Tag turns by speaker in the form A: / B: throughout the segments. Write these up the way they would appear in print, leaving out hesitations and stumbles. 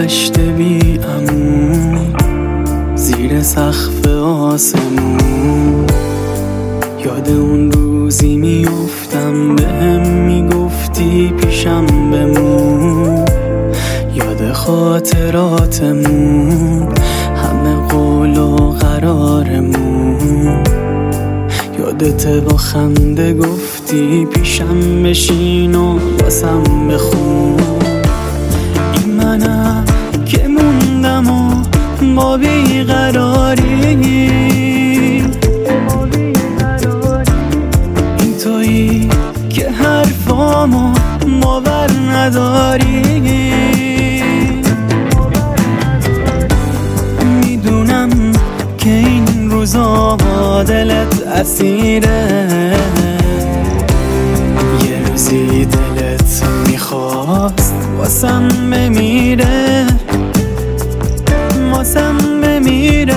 A: دشت بی امون زیر سقف آسمون. یاد اون روزی میافتم بهم میگفتی پیشم بمون. یاد خاطراتمون همه قول و قرارمون. یادت با خنده گفتی پیشم بشین و واسم بخون. این منم که موندم و با بیقراری. این تویی که حرفامو باور نداری. میدونم که این روزا با دلت اسیره. یه روزی دلت میخواست واسم بمیره، واسم بمیره.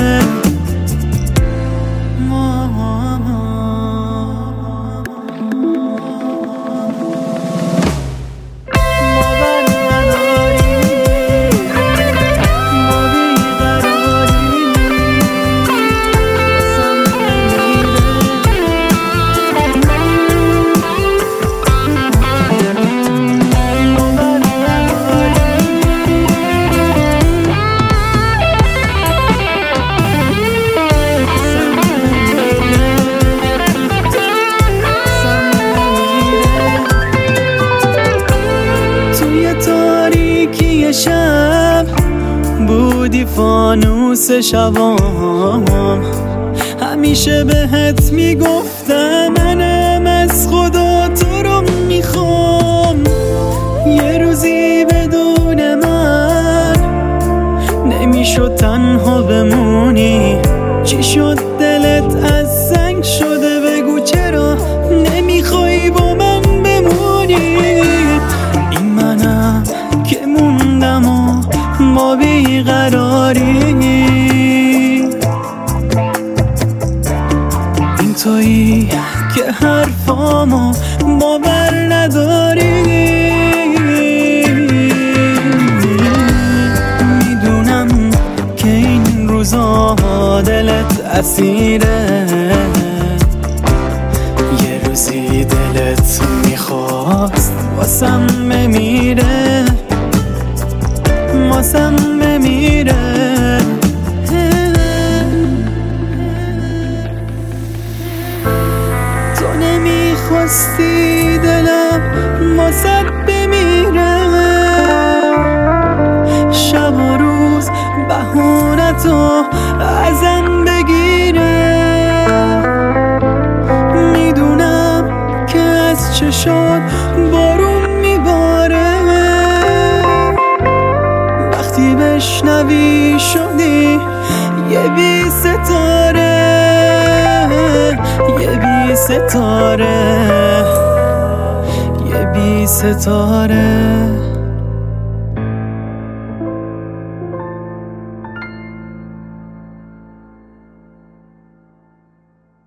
A: شب بودی فانوس شبام. همیشه بهت میگفتم منم از خدا تو رو میخوام. یه روزی بدون من نمیشد تنها بمونی. چی شد دلت از سنگ شده؟ بگو چرا نمیخوای با من بمونی؟ این منم که موندم و با بیقراری. این تویی که حرفامو باور نداری. میدونم که این روزا دلت اسیره. یه روزی دلت میخواست واسم بمیره، واسم بمیره. تو نمیخواستی دلم واسه بمیره. شب و روز بهونتو ازم بگیره. میدونم که از چشات بارون میباره. وقتی بشنوی شدی یه بی ستاره، یه بی ستاره، یه بی ستاره.